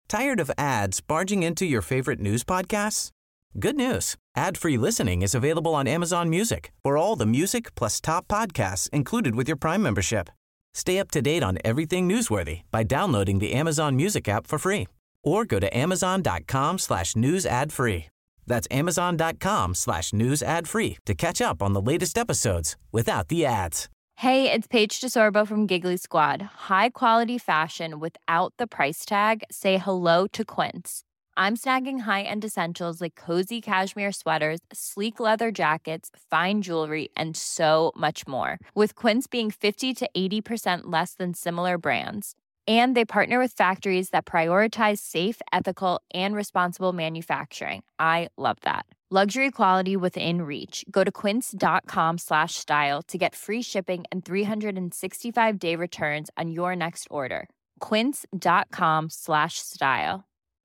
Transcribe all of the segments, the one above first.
Tired of ads barging into your favorite news podcasts? Good news. Ad-free listening is available on Amazon Music for all the music plus top podcasts included with your Prime membership. Stay up to date on everything newsworthy by downloading the Amazon Music app for free or go to amazon.com/news ad free. That's amazon.com/news ad free to catch up on the latest episodes without the ads. Hey, it's Paige DeSorbo from Giggly Squad. High quality fashion without the price tag. Say hello to Quince. I'm snagging high-end essentials like cozy cashmere sweaters, sleek leather jackets, fine jewelry, and so much more. With Quince being 50 to 80% less than similar brands. And they partner with factories that prioritize safe, ethical, and responsible manufacturing. I love that. Luxury quality within reach. Go to quince.com/style to get free shipping and 365-day returns on your next order. Quince.com/style.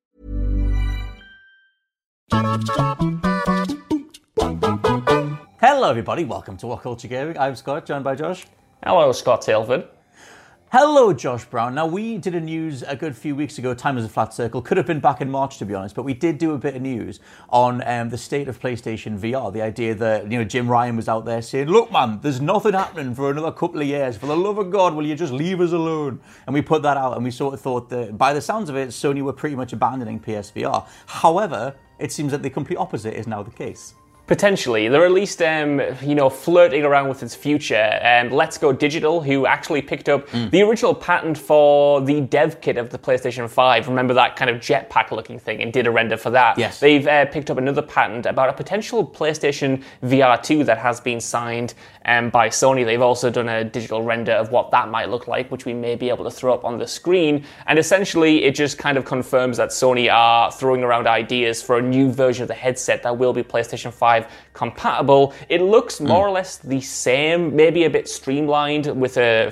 Hello everybody, welcome to What Culture Gaming. I'm Scott, joined by Josh. Hello, Scott Tilford. Hello, Josh Brown. Now, we did a news a good few weeks ago, Time as a Flat Circle. Could have been back in March, to be honest, but we did do a bit of news on the state of PlayStation VR. The idea that, Jim Ryan was out there saying, look, man, there's nothing happening for another couple of years. For the love of God, will you just leave us alone? And we put that out, and we sort of thought that, by the sounds of it, Sony were pretty much abandoning PSVR. However, it seems that the complete opposite is now the case. Potentially. They're at least, flirting around with its future. Let's Go Digital, who actually picked up the original patent for the dev kit of the PlayStation 5. Remember that kind of jetpack-looking thing, and did a render for that. Yes. They've picked up another patent about a potential PlayStation VR 2 that has been signed by Sony. They've also done a digital render of what that might look like, which we may be able to throw up on the screen. And essentially, it just kind of confirms that Sony are throwing around ideas for a new version of the headset that will be PlayStation 5 compatible. It looks more or less the same, maybe a bit streamlined with a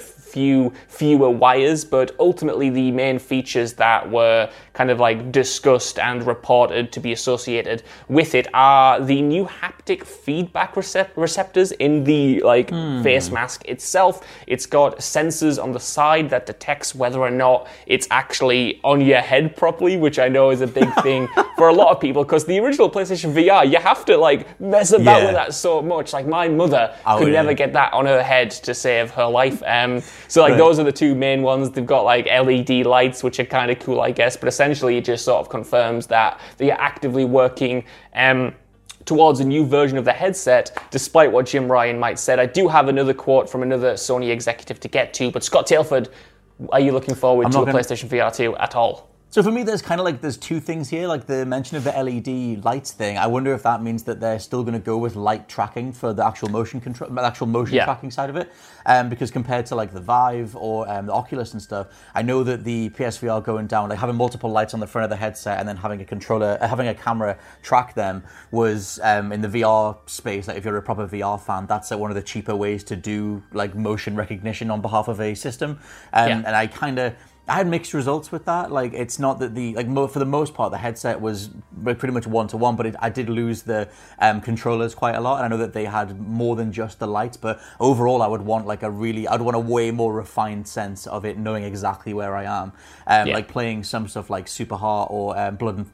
fewer wires, but ultimately the main features that were kind of like discussed and reported to be associated with it are the new haptic feedback receptors in the face mask itself. It's got sensors on the side that detects whether or not it's actually on your head properly, which I know is a big thing for a lot of people, because the original PlayStation VR, you have to mess about with that so much. Like, my mother could never get that on her head to save her life. Those are the two main ones. They've got LED lights, which are kind of cool, I guess, but essentially it just sort of confirms that they are actively working towards a new version of the headset, despite what Jim Ryan might said. I do have another quote from another Sony executive to get to, but Scott Tilford, are you looking forward to a PlayStation VR 2 at all? So for me, there's kind of there's two things here, the mention of the LED lights thing. I wonder if that means that they're still going to go with light tracking for the actual motion control, tracking side of it. Because compared to the Vive or the Oculus and stuff, I know that the PSVR going down, having multiple lights on the front of the headset and then having a camera track them was in the VR space. If you're a proper VR fan, that's one of the cheaper ways to do motion recognition on behalf of a system. And I had mixed results with that. It's not that for the most part, the headset was pretty much one-to-one, but I did lose the controllers quite a lot. And I know that they had more than just the lights, but overall, I would want I'd want a way more refined sense of it, knowing exactly where I am. Playing some stuff like Super Heart or Blood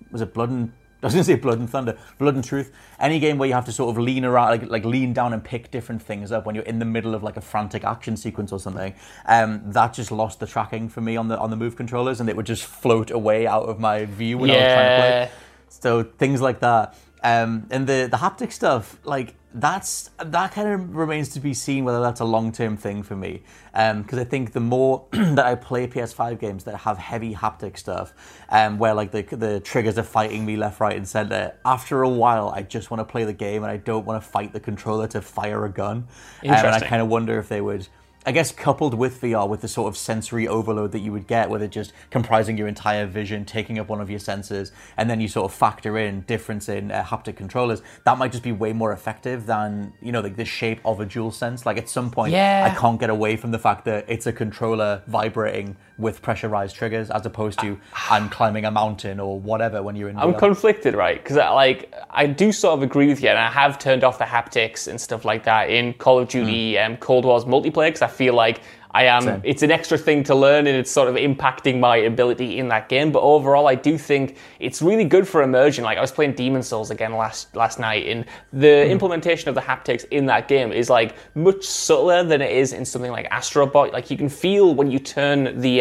and Truth. Any game where you have to sort of lean around, lean down and pick different things up when you're in the middle of a frantic action sequence or something. That just lost the tracking for me on the Move controllers, and it would just float away out of my view when I was trying to play. So things like that. And the haptic stuff, that kind of remains to be seen whether that's a long-term thing for me. Because I think the more that I play PS5 games that have heavy haptic stuff, where the triggers are fighting me left, right, and center, after a while I just want to play the game and I don't want to fight the controller to fire a gun. And I kind of wonder if they would I guess coupled with VR, with the sort of sensory overload that you would get, with it just comprising your entire vision, taking up one of your senses, and then you sort of factor in difference in haptic controllers, that might just be way more effective than, you know, like the shape of a DualSense. Like at some point, I can't get away from the fact that it's a controller vibrating with pressurized triggers, as opposed to I'm climbing a mountain or whatever when you're in VR. I'm conflicted, right? Because I do sort of agree with you, and I have turned off the haptics and stuff like that in Call of Duty Cold War's multiplayer, because I feel like It's an extra thing to learn, and it's sort of impacting my ability in that game. But overall, I do think it's really good for immersion. Like, I was playing Demon's Souls again last night, and the implementation of the haptics in that game is like much subtler than it is in something like Astro Bot. Like, you can feel when you turn the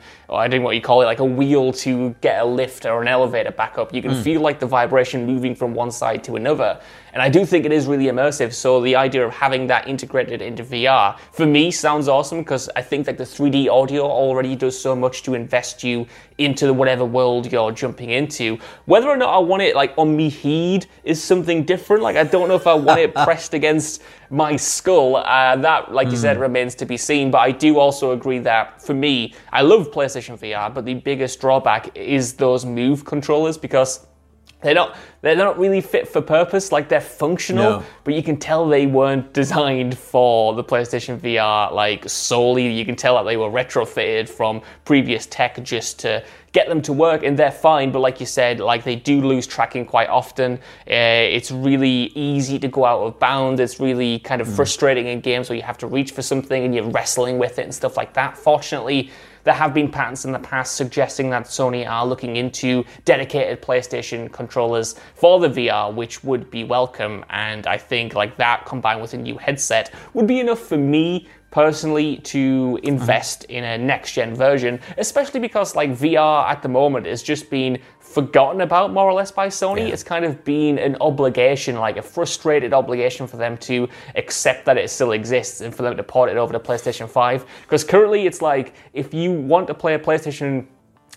I don't know what you call it, like a wheel to get a lift or an elevator back up. You can feel like the vibration moving from one side to another. And I do think it is really immersive. So the idea of having that integrated into VR, for me, sounds awesome, because I think that the 3D audio already does so much to invest you into whatever world you're jumping into. Whether or not I want it like on me head is something different. Like, I don't know if I want it pressed against my skull. That, like you said, remains to be seen. But I do also agree that, for me, I love PlayStation VR, but the biggest drawback is those Move controllers, because they're not really fit for purpose. Like, they're functional, but you can tell they weren't designed for the PlayStation VR, like, solely. You can tell that they were retrofitted from previous tech just to get them to work, and they're fine, but like you said, like, they do lose tracking quite often. It's really easy to go out of bounds. It's really kind of frustrating in games where you have to reach for something and you're wrestling with it and stuff like that. Fortunately, there have been patents in the past suggesting that Sony are looking into dedicated PlayStation controllers for the VR, which would be welcome. And I think like that combined with a new headset would be enough for me personally to invest in a next-gen version, especially because like VR at the moment is just being forgotten about more or less by Sony. It's kind of been an obligation, like a frustrated obligation for them to accept that it still exists and for them to port it over to PlayStation 5. Because currently it's like, if you want to play a PlayStation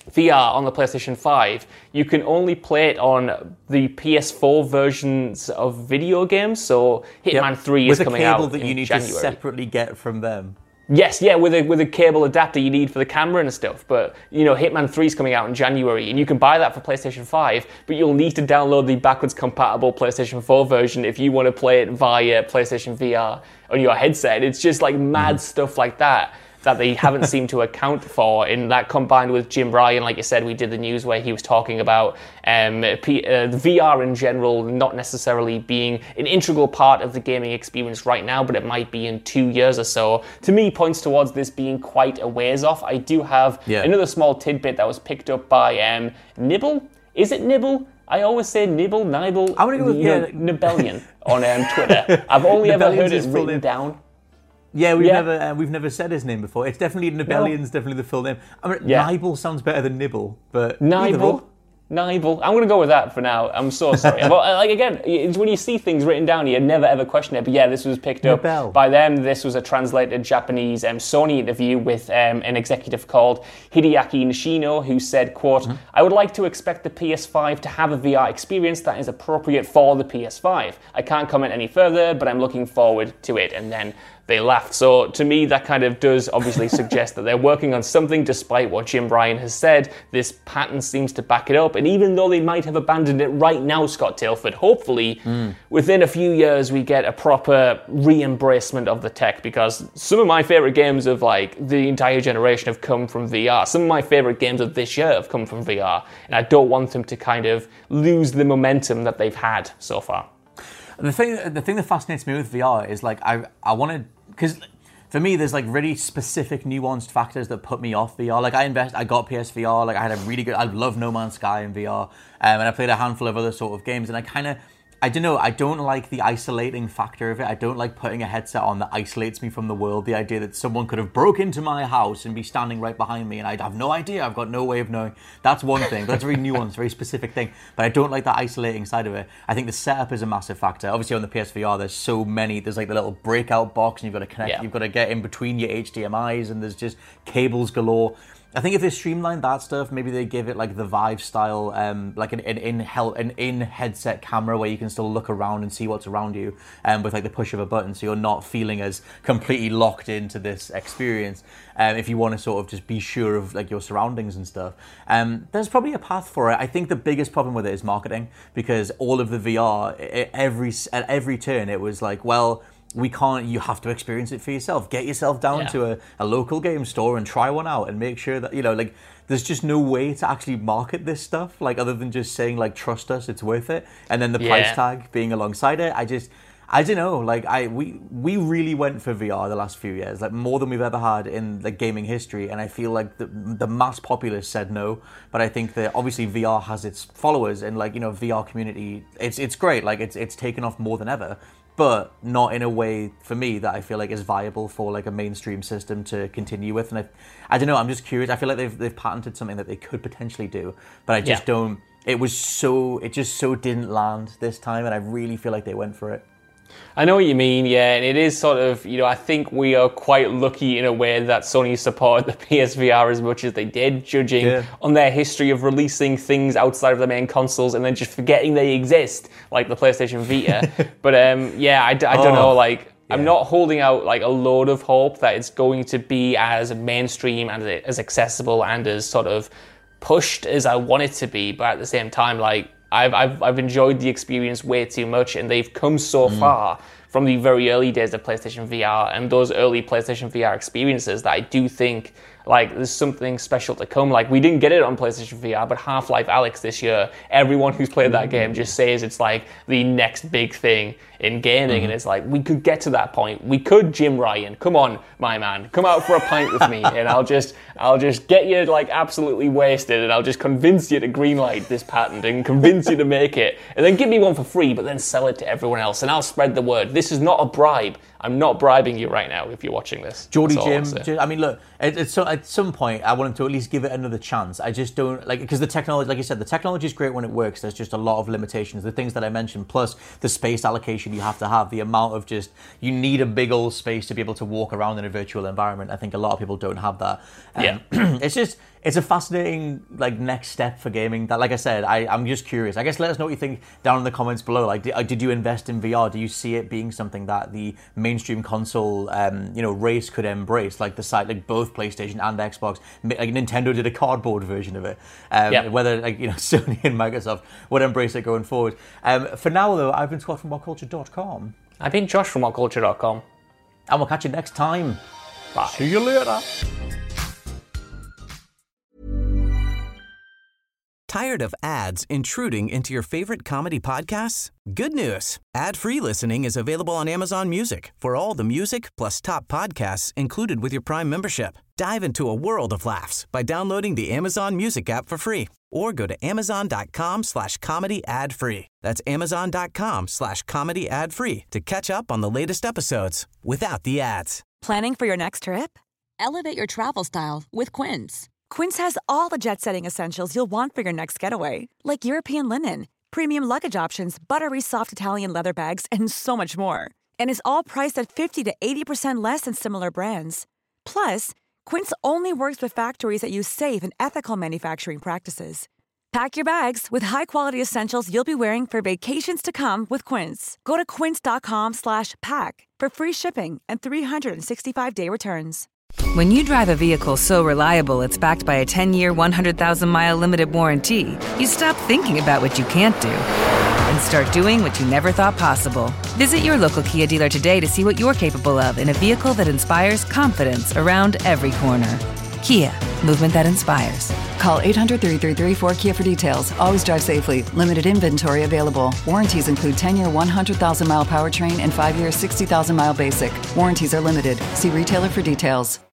VR on the PlayStation 5, you can only play it on the PS4 versions of video games. So Hitman 3 is coming out in January. With a cable that you need to separately get from them. Yes, yeah, with a cable adapter you need for the camera and stuff. But, you know, Hitman 3 is coming out in January, and you can buy that for PlayStation 5, but you'll need to download the backwards compatible PlayStation 4 version if you want to play it via PlayStation VR on your headset. It's just like mad stuff like that they haven't seemed to account for. And that combined with Jim Ryan, like you said, we did the news where he was talking about VR in general not necessarily being an integral part of the gaming experience right now, but it might be in 2 years or so. To me, points towards this being quite a ways off. I do have another small tidbit that was picked up by Nibble. Is it Nibble? I always say Nibble, Nibble, I'm gonna go with Nibellion on Twitter. I've only ever heard it written down. Yeah, we've never said his name before. It's definitely Nibellion's definitely the full name. I mean, Nibble sounds better than Nibble, but Nibble. I'm going to go with that for now. I'm so sorry. But like again, it's when you see things written down, you never ever question it. But yeah, this was picked up by them. This was a translated Japanese Sony interview with an executive called Hideaki Nishino, who said, quote, "I would like to expect the PS5 to have a VR experience that is appropriate for the PS5. I can't comment any further, but I'm looking forward to it." And then they laughed. So to me, that kind of does obviously suggest that they're working on something, despite what Jim Ryan has said. This patent seems to back it up. And even though they might have abandoned it right now, Scott Tilford, hopefully within a few years we get a proper re-embracement of the tech, because some of my favorite games of like the entire generation have come from VR. Some of my favorite games of this year have come from VR. And I don't want them to kind of lose the momentum that they've had so far. The thing that fascinates me with VR is like I want to, because for me there's like really specific nuanced factors that put me off VR. Like I got PSVR, like I love No Man's Sky in VR, and I played a handful of other sort of games, and I don't know, I don't like the isolating factor of it. I don't like putting a headset on that isolates me from the world. The idea that someone could have broke into my house and be standing right behind me and I'd have no idea, I've got no way of knowing. That's one thing, but that's a very nuanced, very specific thing. But I don't like that isolating side of it. I think the setup is a massive factor. Obviously on the PSVR, there's like the little breakout box and you've got to connect, you've got to get in between your HDMIs and there's just cables galore. I think if they streamlined that stuff, maybe they give it like the Vive style, like an in-headset camera where you can still look around and see what's around you, with like the push of a button, so you're not feeling as completely locked into this experience. If you want to sort of just be sure of like your surroundings and stuff, there's probably a path for it. I think the biggest problem with it is marketing, because all of the VR, at every turn, it was like, well, you have to experience it for yourself. Get yourself down to a local game store and try one out and make sure that, like, there's just no way to actually market this stuff, like, other than just saying, like, trust us, it's worth it. And then the price tag being alongside it. I don't know. Like we really went for VR the last few years, like more than we've ever had in the gaming history. And I feel like the mass populace said no. But I think that obviously VR has its followers, and like VR community, it's great. Like it's taken off more than ever, but not in a way for me that I feel like is viable for like a mainstream system to continue with. And I don't know. I'm just curious. I feel like they've patented something that they could potentially do, but I just don't. It just so didn't land this time, and I really feel like they went for it. I know what you mean, yeah, and it is sort of, I think we are quite lucky in a way that Sony supported the PSVR as much as they did, judging on their history of releasing things outside of the main consoles and then just forgetting they exist, like the PlayStation Vita. But I don't know, like, I'm not holding out like a load of hope that it's going to be as mainstream and as accessible and as sort of pushed as I want it to be, but at the same time, like, I've enjoyed the experience way too much, and they've come so far from the very early days of PlayStation VR and those early PlayStation VR experiences that I do think like there's something special to come. Like, we didn't get it on PlayStation VR, but Half-Life Alyx this year, everyone who's played that game just says it's like the next big thing in gaming, and it's like, we could get to that point. We could, Jim Ryan. Come on, my man. Come out for a pint with me, and I'll just get you like absolutely wasted, and I'll just convince you to greenlight this patent and convince you to make it, and then give me one for free, but then sell it to everyone else, and I'll spread the word. This is not a bribe. I'm not bribing you right now if you're watching this. Geordie Jim, I mean, look, at some point, I want him to at least give it another chance. I just don't, like, because the technology, like you said, the technology is great when it works. There's just a lot of limitations, the things that I mentioned, plus the space allocation you have to have, the amount of just, you need a big old space to be able to walk around in a virtual environment. I think a lot of people don't have that. It's a fascinating like next step for gaming. That, like I said, I'm just curious. I guess let us know what you think down in the comments below. Like, did you invest in VR? Do you see it being something that the mainstream console, race could embrace? Like the side, like both PlayStation and Xbox. Like Nintendo did a cardboard version of it. Whether Sony and Microsoft would embrace it going forward. For now though, I've been Scott from WhatCulture.com. I've been Josh from WhatCulture.com. And we'll catch you next time. Bye. See you later. Tired of ads intruding into your favorite comedy podcasts? Good news. Ad-free listening is available on Amazon Music for all the music plus top podcasts included with your Prime membership. Dive into a world of laughs by downloading the Amazon Music app for free or go to amazon.com/comedy ad-free. That's amazon.com/comedy ad-free to catch up on the latest episodes without the ads. Planning for your next trip? Elevate your travel style with Quince. Quince has all the jet-setting essentials you'll want for your next getaway, like European linen, premium luggage options, buttery soft Italian leather bags, and so much more. And is all priced at 50 to 80% less than similar brands. Plus, Quince only works with factories that use safe and ethical manufacturing practices. Pack your bags with high-quality essentials you'll be wearing for vacations to come with Quince. Go to quince.com/pack for free shipping and 365-day returns. When you drive a vehicle so reliable it's backed by a 10-year, 100,000-mile limited warranty, you stop thinking about what you can't do and start doing what you never thought possible. Visit your local Kia dealer today to see what you're capable of in a vehicle that inspires confidence around every corner. Kia, movement that inspires. Call 800-333-4KIA for details. Always drive safely. Limited inventory available. Warranties include 10-year 100,000-mile powertrain and 5-year 60,000-mile basic. Warranties are limited. See retailer for details.